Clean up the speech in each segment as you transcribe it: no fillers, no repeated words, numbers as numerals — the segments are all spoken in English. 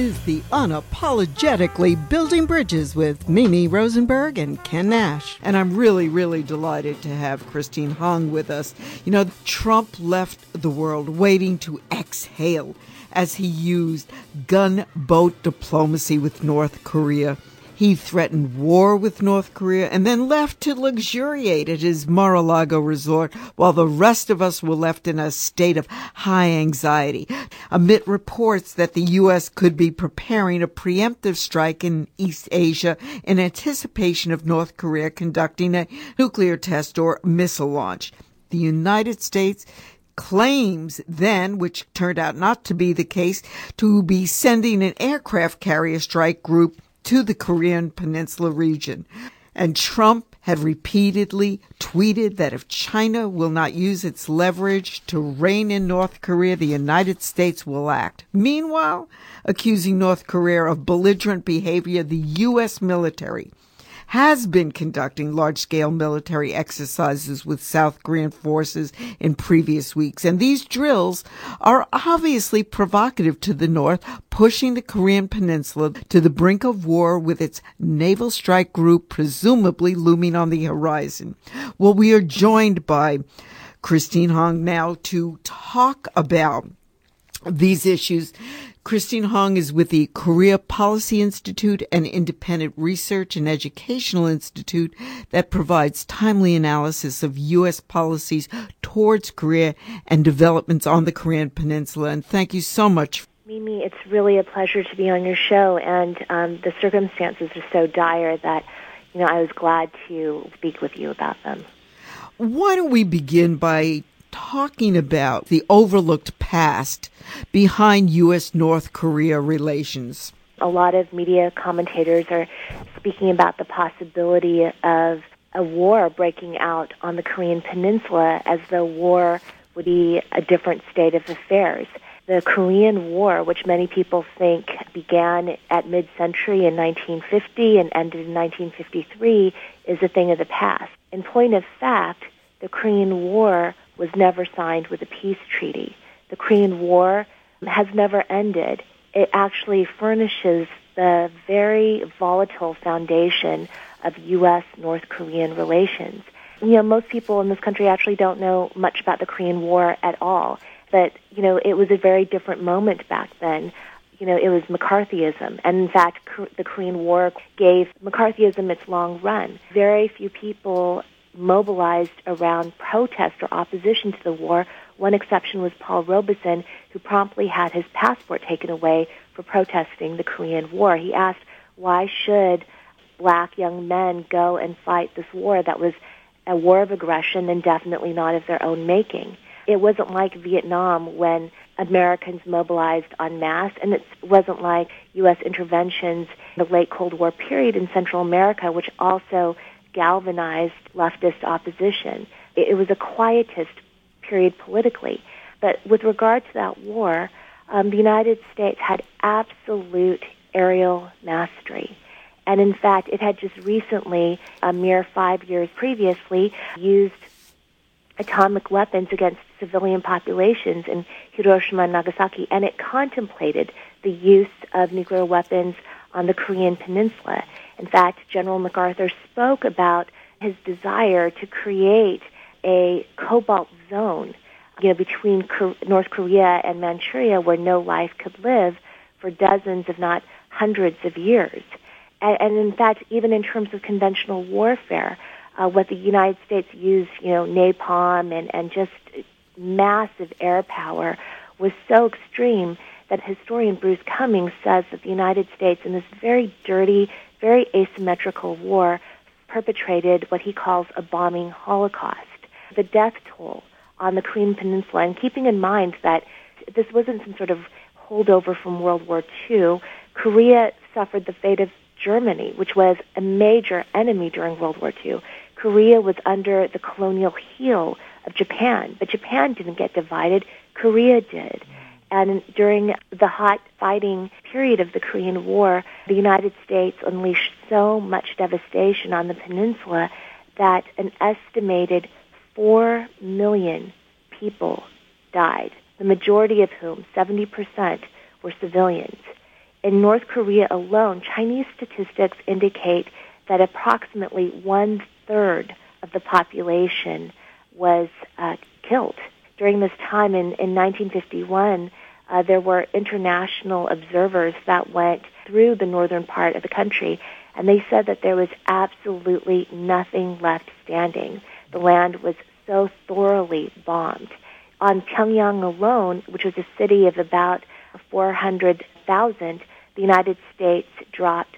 is the Unapologetically Building Bridges with Mimi Rosenberg and Ken Nash. And I'm really delighted to have Christine Hong with us. You know, Trump left the world waiting to exhale as he used gunboat diplomacy with North Korea. He threatened war with North Korea and then left to luxuriate at his Mar-a-Lago resort while the rest of us were left in a state of high anxiety amid reports that the U.S. could be preparing a preemptive strike in East Asia in anticipation of North Korea conducting a nuclear test or missile launch. The United States claims then, which turned out not to be the case, to be sending an aircraft carrier strike group to the Korean Peninsula region. And Trump had repeatedly tweeted that if China will not use its leverage to rein in North Korea, the United States will act. Meanwhile, accusing North Korea of belligerent behavior, the U.S. military has been conducting large-scale military exercises with South Korean forces in previous weeks. And these drills are obviously provocative to the North, pushing the Korean Peninsula to the brink of war with its naval strike group presumably looming on the horizon. Well, we are joined by Christine Hong now to talk about these issues. Christine Hong is with the Korea Policy Institute, an independent research and educational institute that provides timely analysis of U.S. policies towards Korea and developments on the Korean Peninsula. And thank you so much. Mimi, it's really a pleasure to be on your show, and the circumstances are so dire that, I was glad to speak with you about them. Why don't we begin by talking about the overlooked past behind U.S.-North Korea relations? A lot of media commentators are speaking about the possibility of a war breaking out on the Korean Peninsula as though war would be a different state of affairs. The Korean War, which many people think began at mid-century in 1950 and ended in 1953, is a thing of the past. In point of fact, the Korean War was never signed with a peace treaty. The Korean War has never ended. It actually furnishes the very volatile foundation of U.S.-North Korean relations. Most people in this country actually don't know much about the Korean War at all. But, it was a very different moment back then. It was McCarthyism. And in fact, the Korean War gave McCarthyism its long run. Very few people mobilized around protest or opposition to the war. One exception was Paul Robeson, who promptly had his passport taken away for protesting the Korean War. He asked, why should black young men go and fight this war that was a war of aggression and definitely not of their own making? It wasn't like Vietnam when Americans mobilized en masse, and it wasn't like U.S. interventions in the late Cold War period in Central America, which also galvanized leftist opposition. It was a quietist period politically. But with regard to that war, the United States had absolute aerial mastery. And in fact, it had just recently, a mere 5 years previously, used atomic weapons against civilian populations in Hiroshima and Nagasaki, and it contemplated the use of nuclear weapons on the Korean Peninsula. In fact, General MacArthur spoke about his desire to create a cobalt zone, between North Korea and Manchuria where no life could live for dozens, if not hundreds of years. And in fact, even in terms of conventional warfare, what the United States used, napalm and just massive air power was so extreme that historian Bruce Cummings says that the United States, in this very dirty, very asymmetrical war, perpetrated what he calls a bombing holocaust. The death toll on the Korean Peninsula, and keeping in mind that this wasn't some sort of holdover from World War II, Korea suffered the fate of Germany, which was a major enemy during World War II. Korea was under the colonial heel of Japan, but Japan didn't get divided, Korea did. And during the hot fighting period of the Korean War, the United States unleashed so much devastation on the peninsula that an estimated 4 million people died, the majority of whom, 70%, were civilians. in North Korea alone, Chinese statistics indicate that approximately one-third of the population was killed. During this time in 1951, there were international observers that went through the northern part of the country, and they said that there was absolutely nothing left standing. The land was so thoroughly bombed. On Pyongyang alone, which was a city of about 400,000, the United States dropped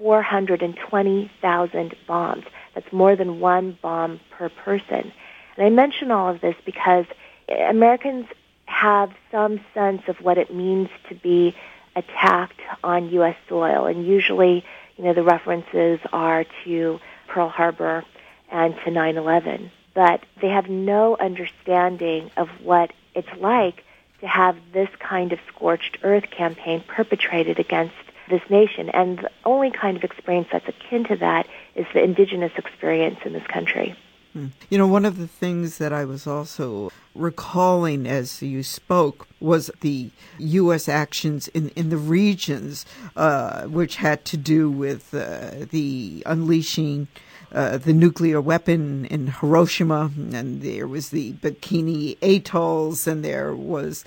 420,000 bombs. That's more than one bomb per person. And I mention all of this because Americans have some sense of what it means to be attacked on U.S. soil. And usually, the references are to Pearl Harbor and to 9/11. But they have no understanding of what it's like to have this kind of scorched earth campaign perpetrated against this nation. And the only kind of experience that's akin to that is the indigenous experience in this country. One of the things that I was also recalling as you spoke was the U.S. actions in the regions, which had to do with the unleashing the nuclear weapon in Hiroshima, and there was the Bikini Atolls, and there was...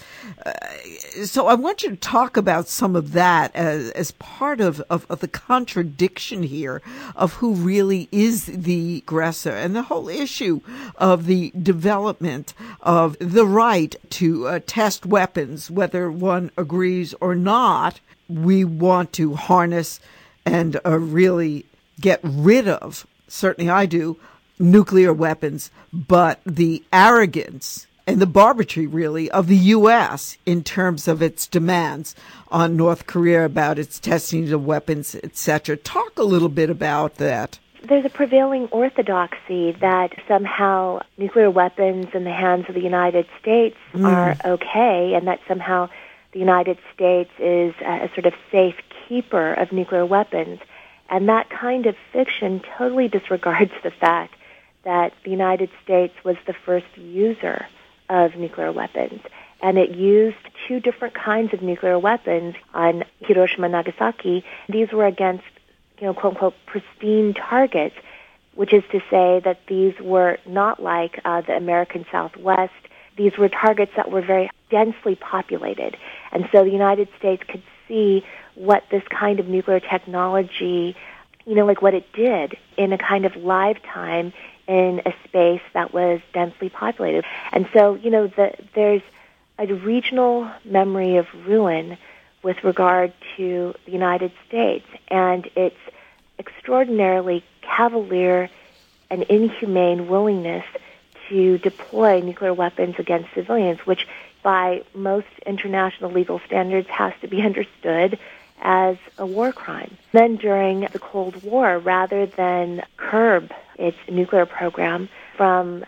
so I want you to talk about some of that as part of the contradiction here of who really is the aggressor, and the whole issue of the development of the right to test weapons, whether one agrees or not. We want to harness and really get rid of, certainly I do, nuclear weapons, but the arrogance and the barbarity, really, of the U.S. in terms of its demands on North Korea about its testing of weapons, etc. Talk a little bit about that. There's a prevailing orthodoxy that somehow nuclear weapons in the hands of the United States are okay, and that somehow the United States is a sort of safe keeper of nuclear weapons. And that kind of fiction totally disregards the fact that the United States was the first user of nuclear weapons. And it used two different kinds of nuclear weapons on Hiroshima and Nagasaki. These were against, quote-unquote, pristine targets, which is to say that these were not like the American Southwest. These were targets that were very densely populated. And so the United States could see what this kind of nuclear technology, like what it did in a kind of lifetime in a space that was densely populated. And so, there's a regional memory of ruin with regard to the United States and its extraordinarily cavalier and inhumane willingness to deploy nuclear weapons against civilians, which by most international legal standards has to be understood as a war crime. Then during the Cold War, rather than curb its nuclear program from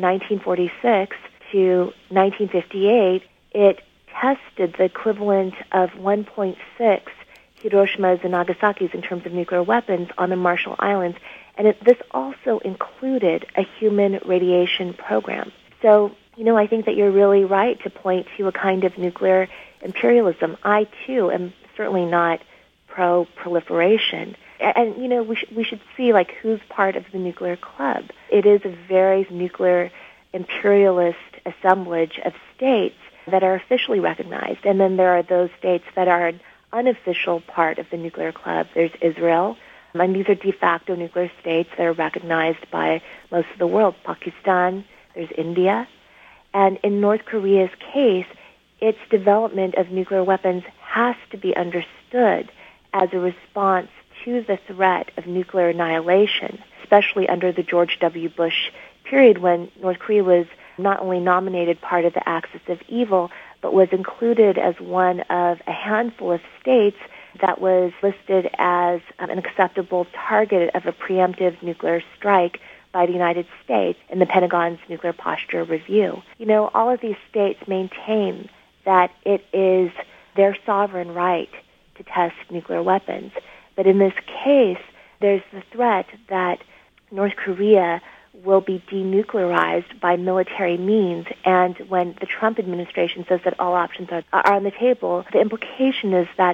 1946 to 1958, it tested the equivalent of 1.6 Hiroshimas and Nagasaki's in terms of nuclear weapons on the Marshall Islands. And this also included a human radiation program. So, I think that you're really right to point to a kind of nuclear imperialism. I, too, am certainly not pro-proliferation. And, we should see, who's part of the nuclear club. It is a very nuclear imperialist assemblage of states that are officially recognized. And then there are those states that are an unofficial part of the nuclear club. There's Israel, and these are de facto nuclear states that are recognized by most of the world. Pakistan, there's India. And in North Korea's case, its development of nuclear weapons has to be understood as a response to the threat of nuclear annihilation, especially under the George W. Bush period when North Korea was not only nominated part of the Axis of Evil, but was included as one of a handful of states that was listed as an acceptable target of a preemptive nuclear strike by the United States in the Pentagon's Nuclear Posture Review. All of these states maintain that it is their sovereign right to test nuclear weapons. But in this case, there's the threat that North Korea will be denuclearized by military means. And when the Trump administration says that all options are on the table, the implication is that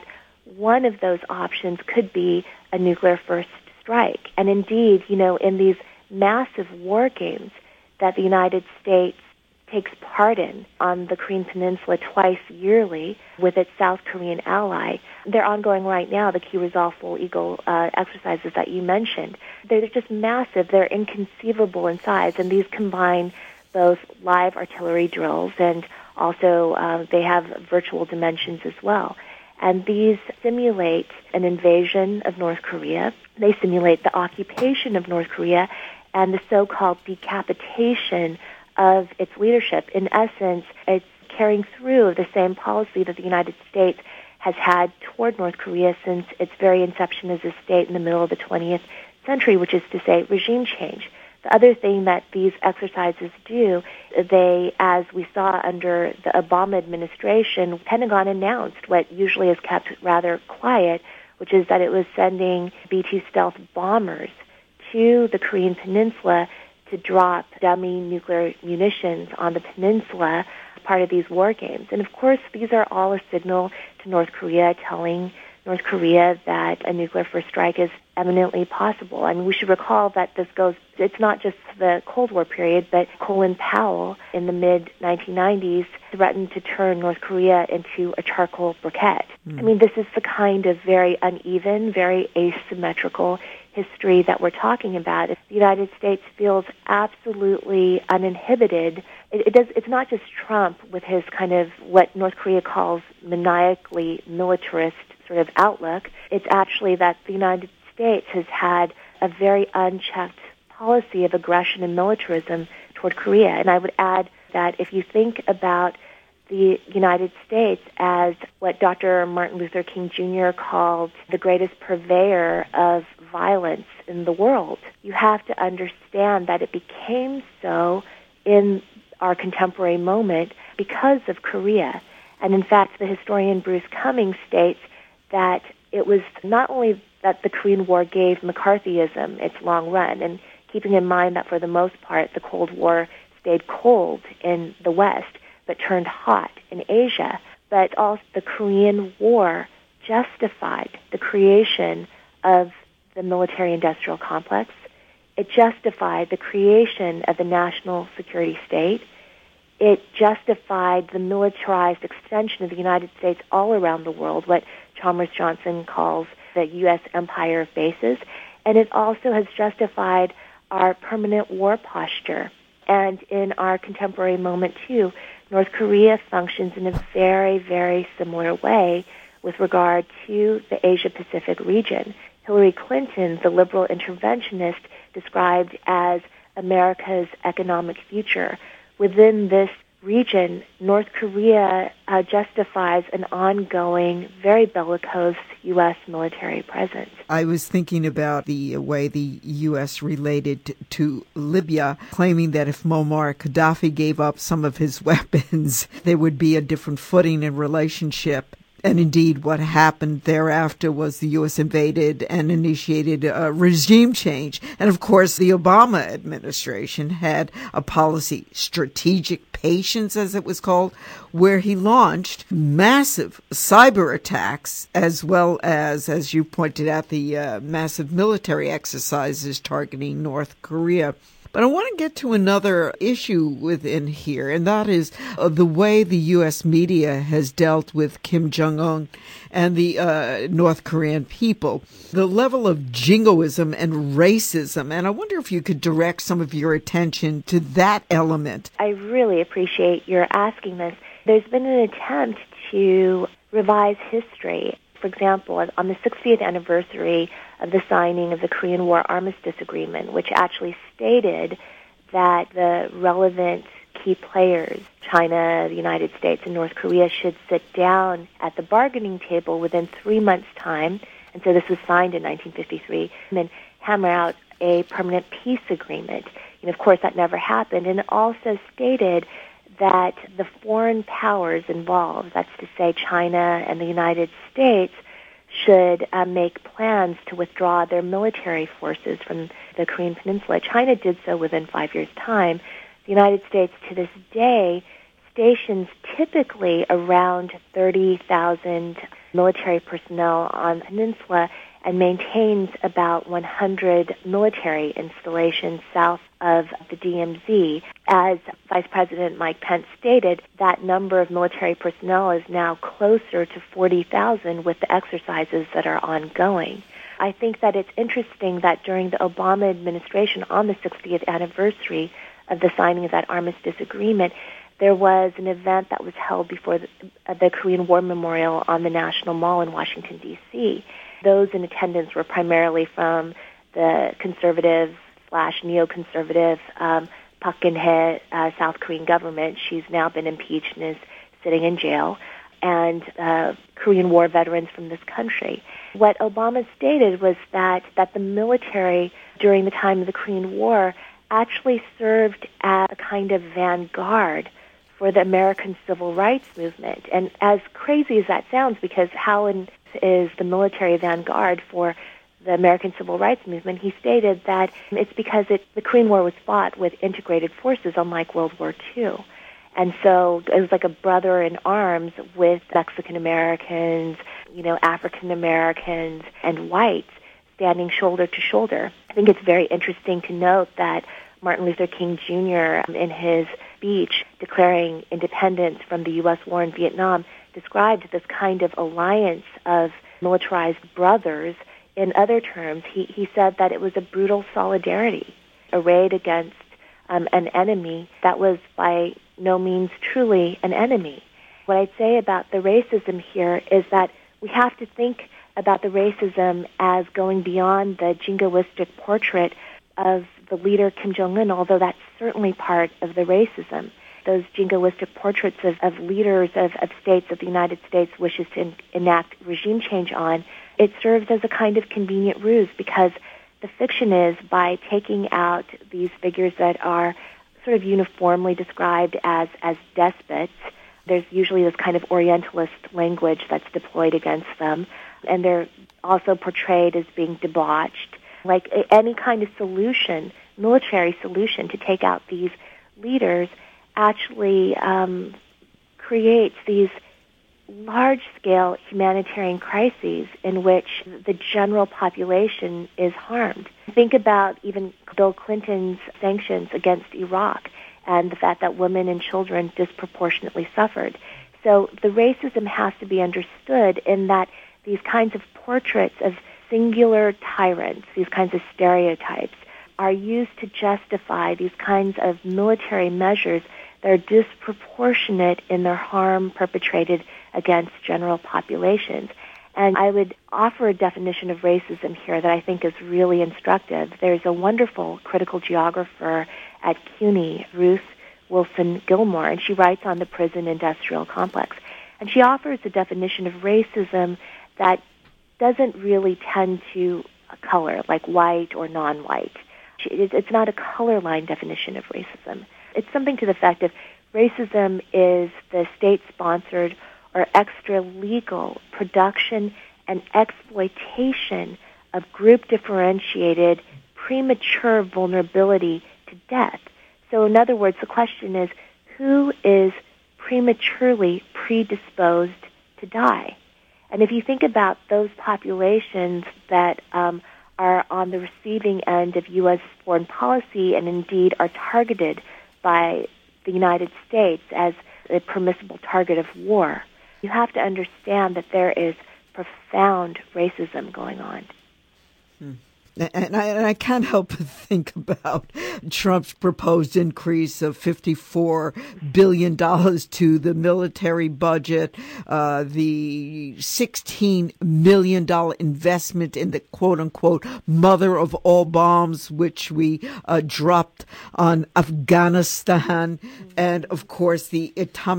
one of those options could be a nuclear first strike. And indeed, in these massive war games that the United States takes part in on the Korean Peninsula twice yearly with its South Korean ally. They're ongoing right now, the Key Resolve Full Eagle exercises that you mentioned. They're just massive. They're inconceivable in size, and these combine both live artillery drills and also they have virtual dimensions as well. And these simulate an invasion of North Korea. They simulate the occupation of North Korea and the so-called decapitation of its leadership. In essence, it's carrying through the same policy that the United States has had toward North Korea since its very inception as a state in the middle of the 20th century, which is to say regime change. The other thing that these exercises do, they, as we saw under the Obama administration, Pentagon announced what usually is kept rather quiet, which is that it was sending B-2 stealth bombers to the Korean Peninsula to drop dummy nuclear munitions on the peninsula, part of these war games. And of course, these are all a signal to North Korea, telling North Korea that a nuclear first strike is eminently possible. And we should recall that it's not just the Cold War period, but Colin Powell in the mid-1990s threatened to turn North Korea into a charcoal briquette. I mean, this is the kind of very uneven, very asymmetrical history that we're talking about. The United States feels absolutely uninhibited. It's not just Trump with his kind of what North Korea calls maniacally militarist sort of outlook. It's actually that the United States has had a very unchecked policy of aggression and militarism toward Korea. And I would add that if you think about the United States as what Dr. Martin Luther King Jr. called the greatest purveyor of violence in the world, you have to understand that it became so in our contemporary moment because of Korea. And in fact, the historian Bruce Cummings states that it was not only that the Korean War gave McCarthyism its long run, and keeping in mind that for the most part the Cold War stayed cold in the West, but turned hot in Asia, but also the Korean War justified the creation of the military-industrial complex. It justified the creation of the national security state. It justified the militarized extension of the United States all around the world, what Chalmers Johnson calls the U.S. empire of bases. And it also has justified our permanent war posture. And in our contemporary moment, too, North Korea functions in a very, very similar way with regard to the Asia-Pacific region. Hillary Clinton, the liberal interventionist, described as America's economic future. Within this region, North Korea justifies an ongoing, very bellicose U.S. military presence. I was thinking about the way the U.S. related to Libya, claiming that if Muammar Gaddafi gave up some of his weapons, there would be a different footing in relationship. And indeed, what happened thereafter was the U.S. invaded and initiated a regime change. And of course, the Obama administration had a policy, strategic patience, as it was called, where he launched massive cyber attacks, as well as you pointed out, the massive military exercises targeting North Korea. But I want to get to another issue within here, and that is the way the U.S. media has dealt with Kim Jong-un and the North Korean people, the level of jingoism and racism. And I wonder if you could direct some of your attention to that element. I really appreciate your asking this. There's been an attempt to revise history. For example, on the 60th anniversary of the signing of the Korean War Armistice Agreement, which actually stated that the relevant key players, China, the United States, and North Korea, should sit down at the bargaining table within 3 months' time, and so this was signed in 1953, and then hammer out a permanent peace agreement. And of course, that never happened, and it also stated that the foreign powers involved, that's to say China and the United States, should make plans to withdraw their military forces from the Korean Peninsula. China did so within 5 years' time. The United States, to this day, stations typically around 30,000 military personnel on the peninsula and maintains about 100 military installations south of the DMZ. As Vice President Mike Pence stated, that number of military personnel is now closer to 40,000 with the exercises that are ongoing. I think that it's interesting that during the Obama administration, on the 60th anniversary of the signing of that armistice agreement, there was an event that was held before the Korean War Memorial on the National Mall in Washington, D.C. Those in attendance were primarily from the conservative/neoconservative Park Geun-hye South Korean government. She's now been impeached and is sitting in jail, and Korean War veterans from this country. What Obama stated was that the military during the time of the Korean War actually served as a kind of vanguard for the American civil rights movement. And as crazy as that sounds, because how is the military vanguard for the American civil rights movement, he stated that it's because the Korean War was fought with integrated forces, unlike World War II. And so it was like a brother in arms with Mexican Americans, African Americans, and whites standing shoulder to shoulder. I think it's very interesting to note that Martin Luther King Jr., in his speech declaring independence from the U.S. war in Vietnam, described this kind of alliance of militarized brothers. In other terms, he said that it was a brutal solidarity arrayed against an enemy that was by no means truly an enemy. What I'd say about the racism here is that we have to think about the racism as going beyond the jingoistic portrait of the leader Kim Jong-un, although that's certainly part of the racism. Those jingoistic portraits of leaders of states that the United States wishes to enact regime change on, it serves as a kind of convenient ruse, because the fiction is, by taking out these figures that are sort of uniformly described as despots, there's usually this kind of Orientalist language that's deployed against them, and they're also portrayed as being debauched. Like any kind of solution, military solution to take out these leaders actually creates these large-scale humanitarian crises in which the general population is harmed. Think about even Bill Clinton's sanctions against Iraq and the fact that women and children disproportionately suffered. So the racism has to be understood in that these kinds of portraits of singular tyrants, these kinds of stereotypes, are used to justify these kinds of military measures that are disproportionate in their harm perpetrated against general populations. And I would offer a definition of racism here that I think is really instructive. There's a wonderful critical geographer at CUNY, Ruth Wilson Gilmore, and she writes on the prison industrial complex. And she offers a definition of racism that doesn't really tend to color, like white or non-white. It's not a color line definition of racism. It's something to the effect of racism is the state-sponsored or extra-legal production and exploitation of group-differentiated premature vulnerability to death. So in other words, the question is, who is prematurely predisposed to die? And if you think about those populations that are on the receiving end of U.S. foreign policy and indeed are targeted by the United States as a permissible target of war, you have to understand that there is profound racism going on. And I can't help but think about Trump's proposed increase of $54 billion to the military budget, the $16 million investment in the quote-unquote mother of all bombs, which we dropped on Afghanistan, and, of course, the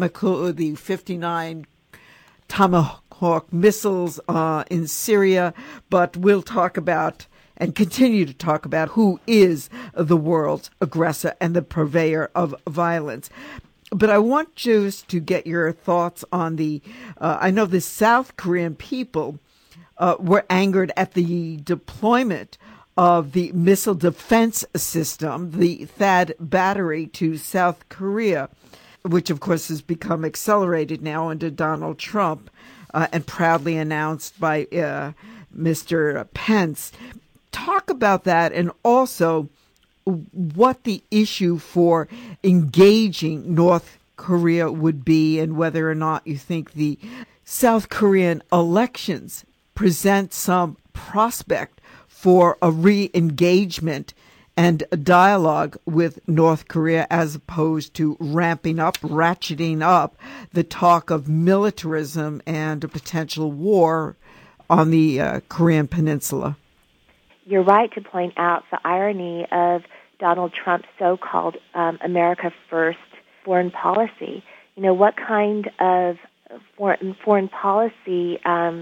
59 Tomahawk missiles in Syria. But we'll talk about and continue to talk about who is the world's aggressor and the purveyor of violence. But I want just to get your thoughts on I know the South Korean people were angered at the deployment of the missile defense system, the THAAD battery, to South Korea, which, of course, has become accelerated now under Donald Trump. and proudly announced by Mr. Pence. Talk about that, and also what the issue for engaging North Korea would be, and whether or not you think the South Korean elections present some prospect for a re-engagement and a dialogue with North Korea, as opposed to ratcheting up the talk of militarism and a potential war on the Korean Peninsula. You're right to point out the irony of Donald Trump's so-called America First foreign policy. You know, what kind of foreign policy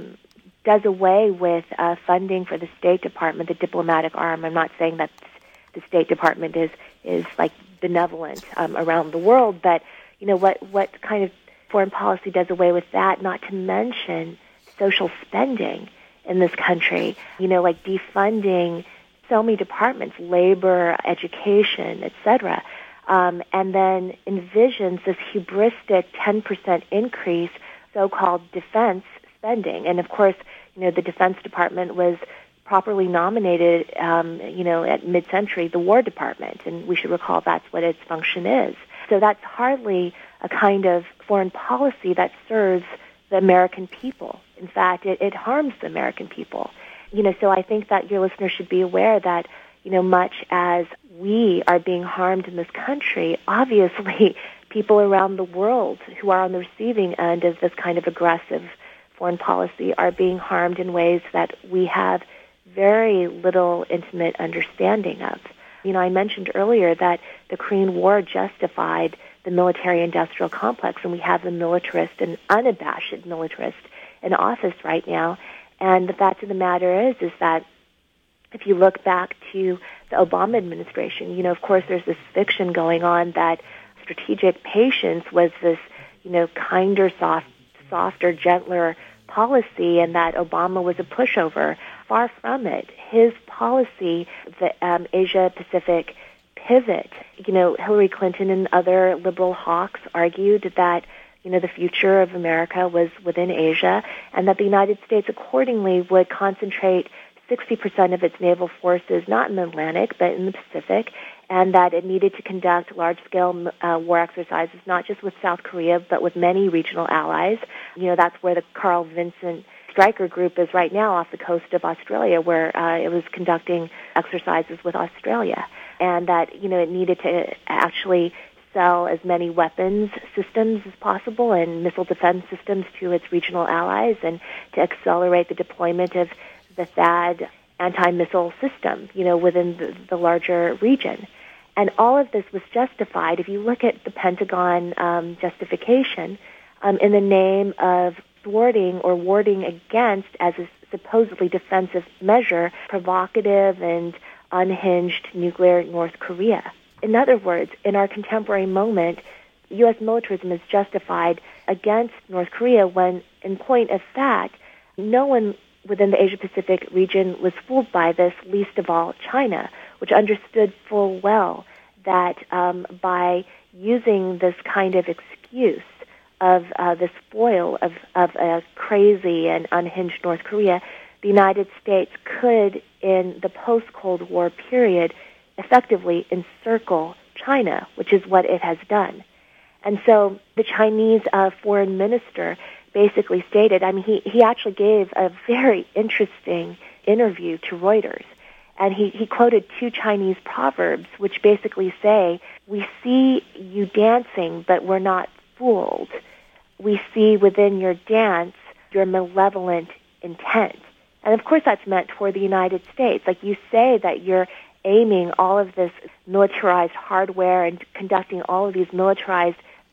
does away with funding for the State Department, the diplomatic arm? I'm not saying that the State Department is like benevolent around the world, but you know, what kind of foreign policy does away with that? Not to mention social spending in this country. You know, like defunding so many departments, labor, education, etc. And then envisions this hubristic 10% increase, so-called defense spending. And of course, you know, the Defense Department was properly nominated, you know, at mid-century, the War Department, and we should recall that's what its function is. So that's hardly a kind of foreign policy that serves the American people. In fact, it harms the American people. You know, so I think that your listeners should be aware that, you know, much as we are being harmed in this country, obviously people around the world who are on the receiving end of this kind of aggressive foreign policy are being harmed in ways that we have very little intimate understanding of. You know, I mentioned earlier that the Korean War justified the military-industrial complex, and we have a militarist, an unabashed militarist, in office right now. And the fact of the matter is that if you look back to the Obama administration, you know, of course there's this fiction going on that strategic patience was this, you know, kinder, softer, gentler policy, and that Obama was a pushover. Far from it. His policy, the Asia-Pacific pivot, you know, Hillary Clinton and other liberal hawks argued that, you know, the future of America was within Asia, and that the United States accordingly would concentrate 60% of its naval forces not in the Atlantic but in the Pacific, and that it needed to conduct large-scale war exercises not just with South Korea but with many regional allies. You know, that's where the Carl Vinson Stryker Group is right now off the coast of Australia, where it was conducting exercises with Australia, and that, you know, it needed to actually sell as many weapons systems as possible and missile defense systems to its regional allies, and to accelerate the deployment of the THAAD anti-missile system, you know, within the larger region. And all of this was justified, if you look at the Pentagon justification, in the name of thwarting or warding against, as a supposedly defensive measure, provocative and unhinged nuclear North Korea. In other words, in our contemporary moment, U.S. militarism is justified against North Korea when, in point of fact, no one within the Asia-Pacific region was fooled by this, least of all China, which understood full well that by using this kind of excuse of this foil of a crazy and unhinged North Korea, the United States could, in the post-Cold War period, effectively encircle China, which is what it has done. And so the Chinese foreign minister basically stated, I mean, he actually gave a very interesting interview to Reuters, and he quoted two Chinese proverbs which basically say, we see you dancing, but we're not fooled. We see within your dance your malevolent intent. And of course that's meant for the United States. Like, you say that you're aiming all of this militarized hardware and conducting all of these militarized,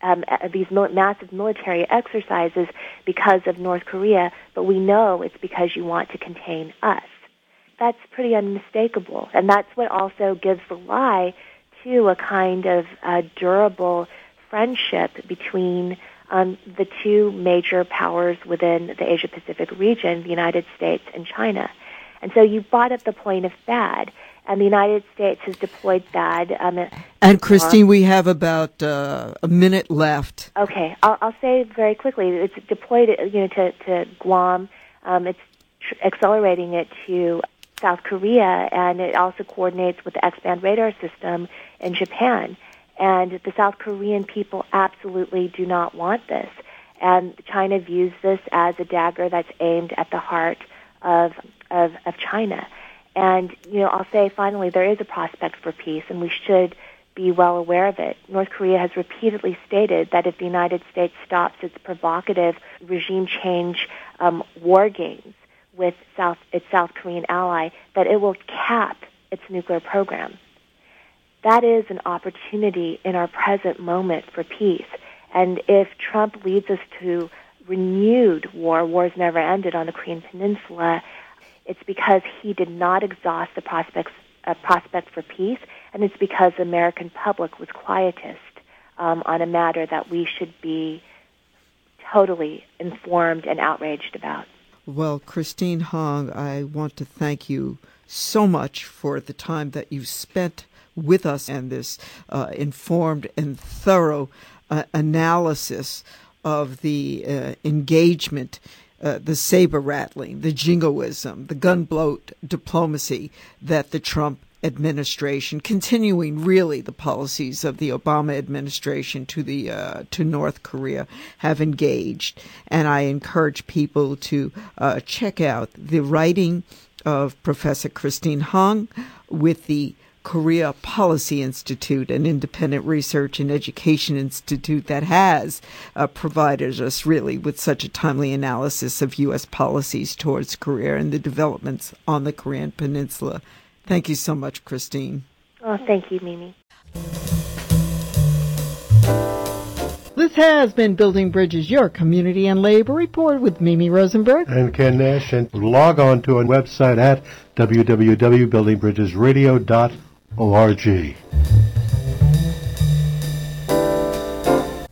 massive military exercises because of North Korea, but we know it's because you want to contain us. That's pretty unmistakable. And that's what also gives the lie to a kind of durable friendship between the two major powers within the Asia-Pacific region, the United States and China. And so you brought up the point of THAAD. And the United States has deployed THAAD. And Christine, we have about a minute left. Okay, I'll say very quickly. It's deployed, to Guam. It's accelerating it to South Korea, and it also coordinates with the X-band radar system in Japan. And the South Korean people absolutely do not want this. And China views this as a dagger that's aimed at the heart of China. And, I'll say finally, there is a prospect for peace, and we should be well aware of it. North Korea has repeatedly stated that if the United States stops its provocative regime change war games with its South Korean ally, that it will cap its nuclear program. That is an opportunity in our present moment for peace. And if Trump leads us to renewed wars never ended on the Korean Peninsula, it's because he did not exhaust the prospect for peace, and it's because the American public was quietist on a matter that we should be totally informed and outraged about. Well, Christine Hong, I want to thank you so much for the time that you've spent with us and this informed and thorough analysis of the engagement, the saber-rattling, the jingoism, the gunboat diplomacy that the Trump administration, continuing really the policies of the Obama administration to North Korea, have engaged. And I encourage people to check out the writing of Professor Christine Hong with the Korea Policy Institute, an independent research and education institute that has provided us really with such a timely analysis of U.S. policies towards Korea and the developments on the Korean Peninsula. Thank you so much, Christine. Oh, thank you, Mimi. This has been Building Bridges, your community and labor report with Mimi Rosenberg and Ken Nash. And log on to our website at www.buildingbridgesradio.org.